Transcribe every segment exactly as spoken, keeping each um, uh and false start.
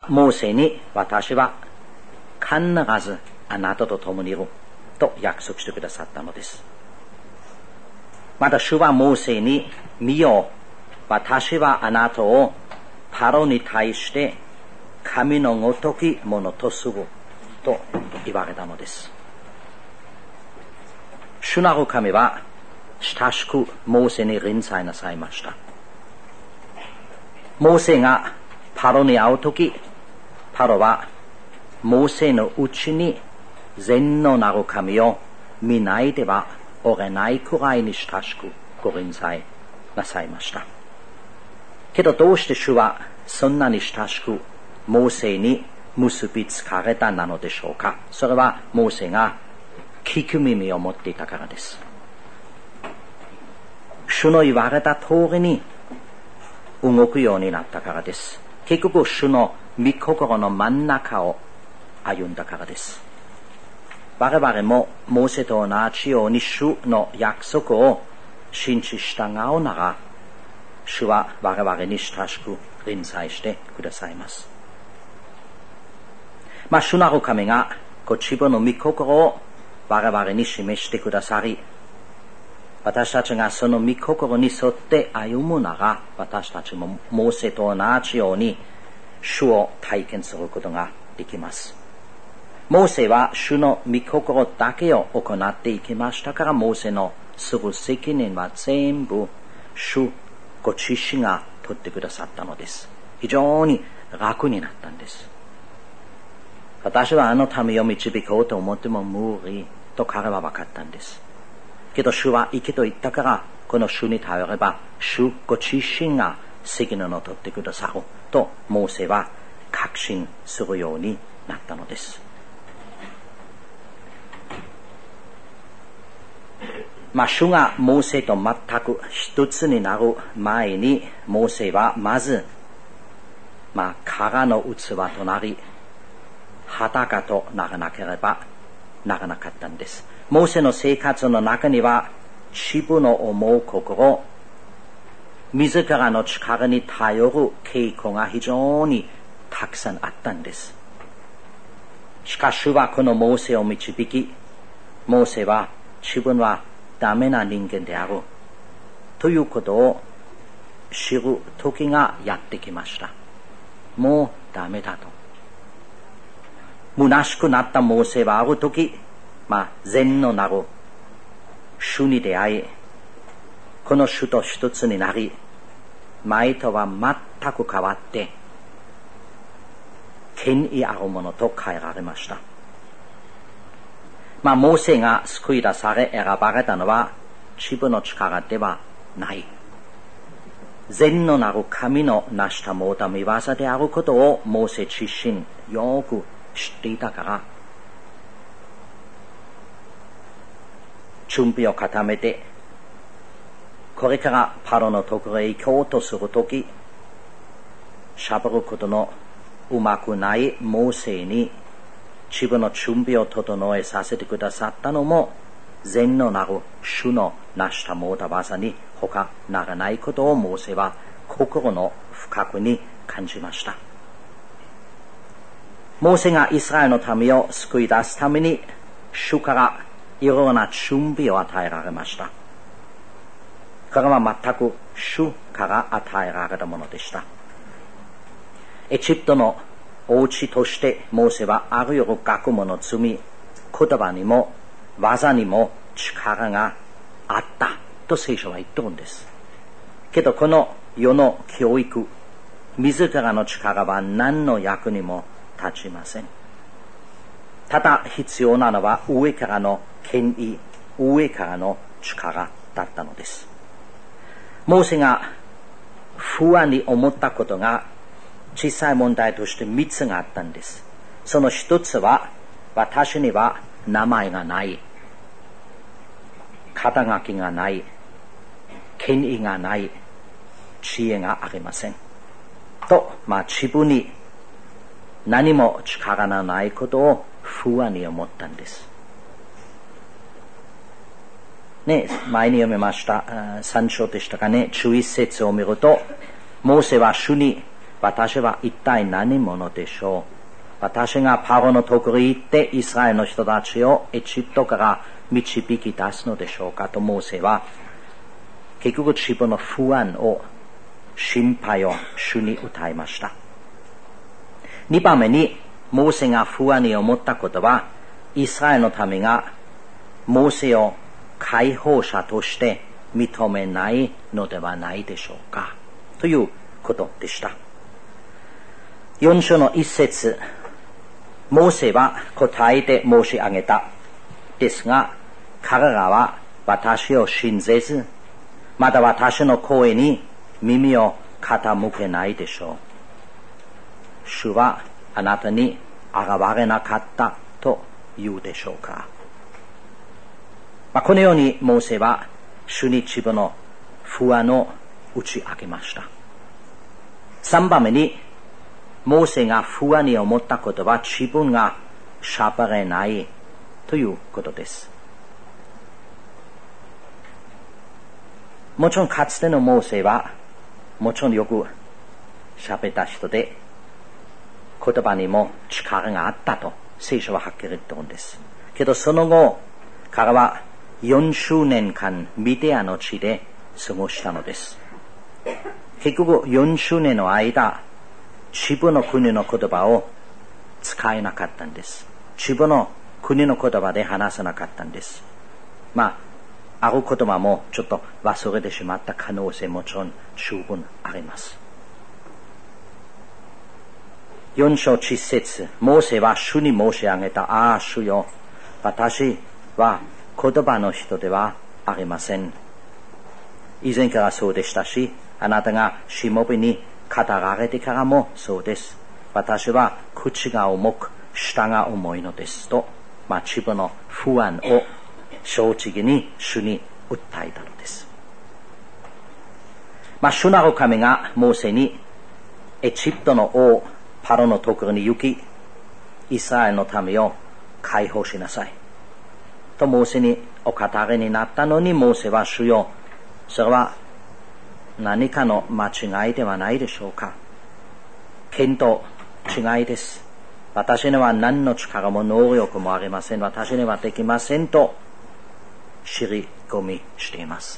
モーセに私は必ずあなたと共にいると約束してくださったのです。また主はモーセに、見よ、私はあなたをパロに対して神のごときものとすると言われたのです。主なる神は親しくモーセに臨在なさいました。モーセがパロに会うとき、パロはモーセのうちに善のなる神を見ないではおれないくらいに親しくご臨在なさいました。けどどうして主はそんなに親しくモーセに結びつかれたなのでしょうか。それはモーセが聞く耳を持っていたからです。主の言われた通りに動くようになったからです。結局主の御心の真ん中を歩んだからです。我々もモーセと同じように主の約束を信じ従うなら、主は我々に親しく臨在してくださいます。まあ、主なる神がご自分の御心を我々に示してくださり、私たちがその御心に沿って歩むなら、私たちもモーセと同じように主を体験することができます。モーセは主の御心だけを行っていきましたから、モーセのする責任は全部主ご自身が取ってくださったのです。非常に楽になったんです。私はあの民を導こうと思っても無理と彼は分かったんです。けど主は行けと言ったから、この主に頼れば主ご自身が責任を取ってくださるとモーセは確信するようになったのです。まあ、主がモーセと全く一つになる前に、モーセはまず、まあ、殻の器となり、裸とならなければならなかったんです。モーセの生活の中には、自分の思う心、自らの力に頼る傾向が非常にたくさんあったんです。しかし主はこのモーセを導き、モーセは自分はダメな人間であるということを知る時がやってきました。もうダメだと。虚しくなったモーセはある時、まあ、善のなる主に出会い、この主と一つになり、前とは全く変わって、権威あるものと変えられました。まあ、モーセが救い出され選ばれたのは自分の力ではない。善のなる神の成したもうた見業であることをモーセ自身よく知っていたから、準備を固めて、これからパロのところへ行こうとするとき、喋ることのうまくないモーセに自分の準備を整えさせてくださったのも、善のなる主の成したもうた技に他ならないことをモーセは心の深くに感じました。モーセがイスラエルの民を救い出すために主からいろいろな準備を与えられました。これは全く主から与えられたものでした。エジプトの王子としてモーセはあらゆる学問の積み、言葉にも技にも力があったと聖書は言ってるんです。けどこの世の教育、自らの力は何の役にも立ちません。ただ必要なのは上からの権威、上からの力だったのです。モーセが不安に思ったことが小さい問題として三つがあったんです。その一つは、私には名前がない、肩書きがない、権威がない、知恵がありませんと、まあ、自分に何も力のないことを不安に思ったんです。ね、前に読みました三章でしたかね、じゅういち節を見ると、モーセは主に私は一体何者でしょう。私がパロのところに行ってイスラエルの人たちをエジプトから導き出すのでしょうかとモーセは結局自分の不安を心配を主に訴えました。にばんめにモーセが不安に思ったことはイスラエルの民がモーセを解放者として認めないのではないでしょうかということでした。よん章の一節、モーセは答えて申し上げた。ですが彼らは私を信ぜず、また私の声に耳を傾けないでしょう。主はあなたに現れなかったと言うでしょうか。まあ、このようにモーセは主に自分の不安を打ち明けました。さんばんめにモーセが不安に思ったことは自分が喋れないということです。もちろんかつてのモーセはもちろんよく喋った人で言葉にも力があったと聖書ははっきり言ってるんです。けどその後彼はよんじゅうねんかんミディアの地で過ごしたのです。結局よんじゅうねんの間自分の国の言葉を使えなかったんです。自分の国の言葉で話せなかったんです。まあある言葉もちょっと忘れてしまった可能性もちろん十分あります。よん章いち節、モーセは主に申し上げた。ああ主よ、私は言葉の人ではありません。以前からそうでしたし、あなたがしもべに語られてからもそうです。私は口が重く舌が重いのですと、まあ、自分の不安を正直に主に訴えたのです。まあ、主なる神がモーセにエジプトの王パロのところに行き、イスラエルの民を解放しなさいとモーセにお語りになったのに、モーセは主よ、それは何かの間違いではないでしょうか。見当違いです。私には何の力も能力もありません。私にはできませんと尻込みしています。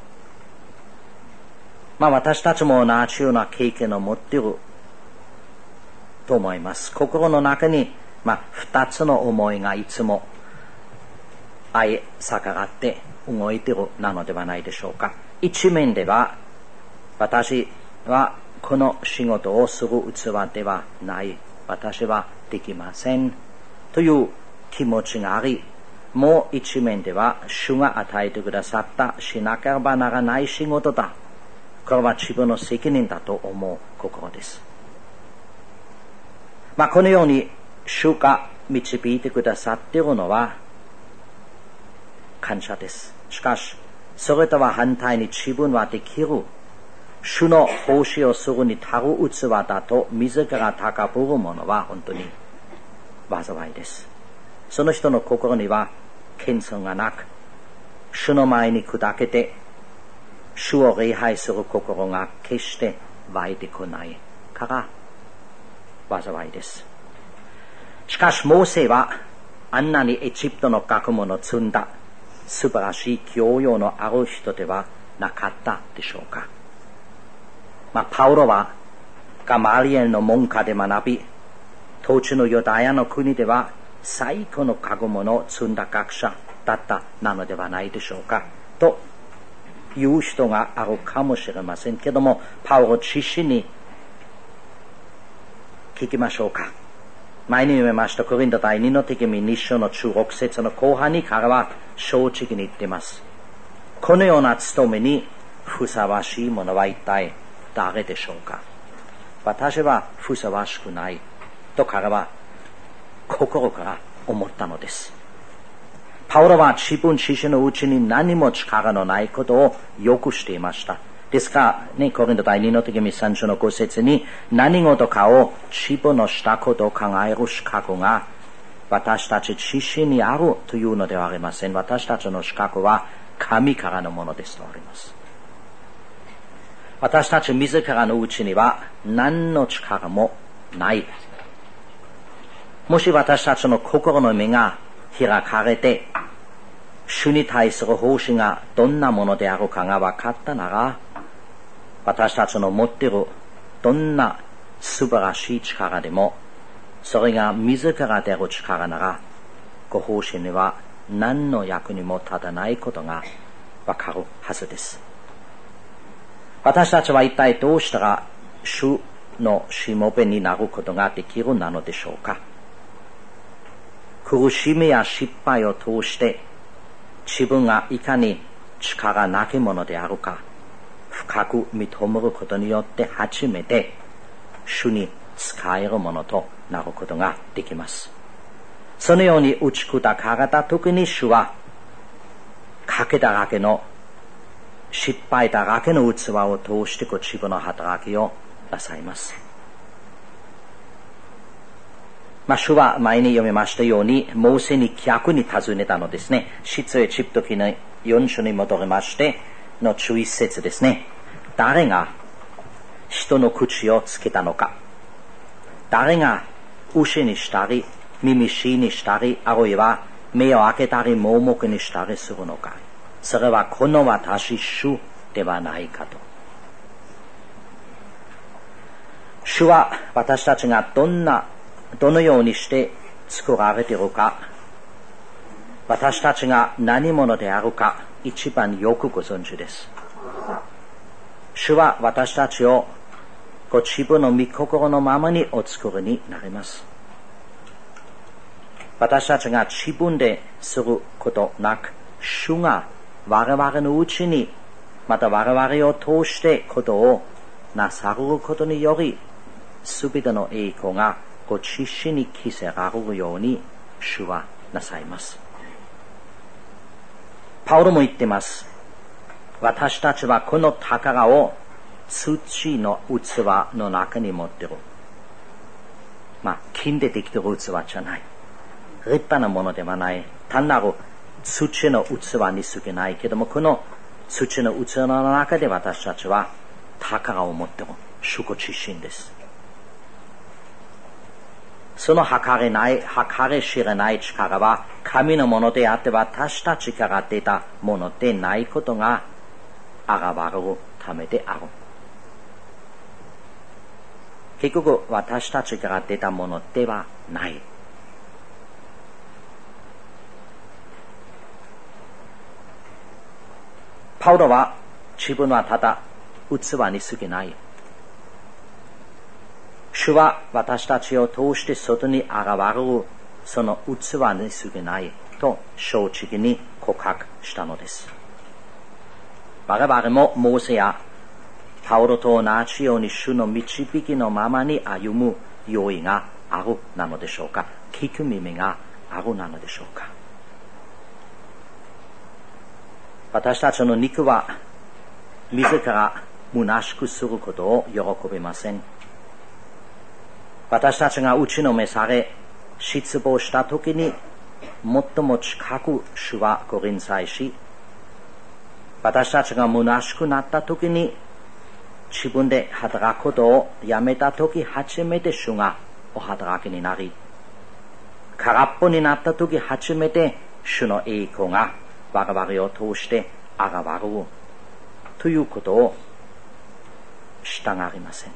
まあ私たちも同じような経験を持っていると思います。心の中にまあ二つの思いがいつも相逆らって動いているなのではないでしょうか。一面では私はこの仕事をする器ではない、私はできませんという気持ちがあり、もう一面では主が与えてくださったしなければならない仕事だ、これは自分の責任だと思う心です。まあこのように主が導いてくださっているのは感謝です。しかしそれとは反対に自分はできる、主の奉仕をするに足る器だと自ら高ぶる者は本当に災いです。その人の心には謙遜がなく、主の前に砕けて主を礼拝する心が決して湧いてこないから災いです。しかしモーセはあんなにエジプトの学問を積んだ素晴らしい教養のある人ではなかったでしょうか。まあ、パウロはガマリエルの門下で学び、当時のユダヤの国では最高の学問を積んだ学者だったなのではないでしょうかという人があるかもしれませんけども、パウロ自身に聞きましょうか。前に読めましたコリント第二の手紙に章のじゅうろく節の後半に彼は正直に言っています。このような務めにふさわしいものは一体誰でしょうか。私はふさわしくないと彼は心から思ったのです。パウロは自分自身のうちに何も力のないことをよくしていました。ですから、ね、コリント第二の手紙さん章のご節に何事かを自分のしたことを考える資格が私たち自身にあるというのではありません。私たちの資格は神からのものですとあります。 私たち自らのうちには何の力もない。もし私たちの心の目が開かれて、主に対する奉仕がどんなものであるかが分かったなら、私たちの持っているどんな素晴らしい力でも、それが自ら出る力なら、ご奉仕には何の役にも立たないことが分かるはずです。私たちは一体どうしたら主のしもべになることができるなのでしょうか。苦しみや失敗を通して自分がいかに力なき者であるか深く認めることによって初めて主に使えるものとなることができます。そのように打ち砕かれた時に主は賭けだらけの失敗だらけの器を通してご自分の働きをなさいます。まあ、主は前に読みましたようにモーセに逆に尋ねたのですね。出エジプト記のよん章に戻りましてのじゅういち節ですね。誰が人の口をつけたのか、誰が牛にしたり耳しにしたり、あるいは目を開けたり盲目にしたりするのか。それはこの私主ではないかと。主は私たちがどんなどのようにして作られているか、私たちが何者であるか一番よくご存知です。主は私たちをご自分の御心のままにお作りになります。私たちが自分ですることなく、主が我々のうちに、また我々を通してことをなさることにより、すべての栄光がご自身に着せられるように主はなさいます。パウロも言っています。私たちはこの宝を土の器の中に持っている。まあ、金でできている器じゃない。立派なものではない。単なる土の器に過ぎないけども、この土の器の中で私たちは宝を持っている。主ご自身です。その計れない、計れ知れない力は神のものであって私たちから出たものでないことが現れるためである。結局私たちから出たものではない。パウロは自分はただ器に過ぎない。主は私たちを通して外に現れるその器に過ぎないと正直に告白したのです。我々もモーセやパウロと同じように主の導きのままに歩む用意があるなのでしょうか。聞く耳があるなのでしょうか。私たちの肉は自ら虚しくすることを喜びません。私たちが打ちのめされ失望したときに最も近く主はご臨在し、私たちが虚しくなったときに自分で働くことをやめたとき初めて主がお働きになり、空っぽになったとき初めて主の栄光が我々を通して現れるということを従いません。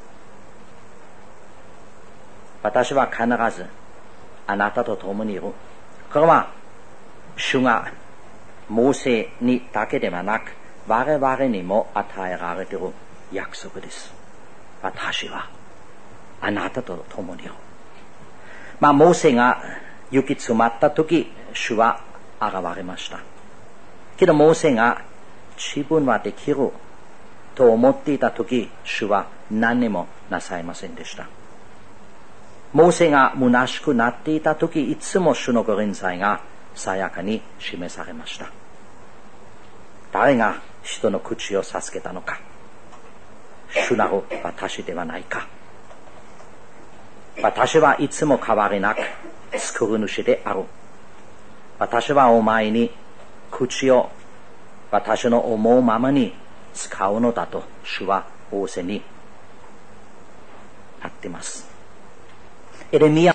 私は必ずあなたと共にいる。これは主がモーセにだけではなく我々にも与えられている約束です。私はあなたと共にいる。まあモーセが行き詰まった時、主は現れました。けどモーセが自分はできると思っていた時、主は何もなさいませんでした。モーセが虚しくなっていた時、いつも主のご臨在がさやかに示されました。誰が人の口を授けたのか。主なる私ではないか。私はいつも変わりなく作る主である。私はお前に口を私の思うままに使うのだと主は仰せになっています。エレミヤ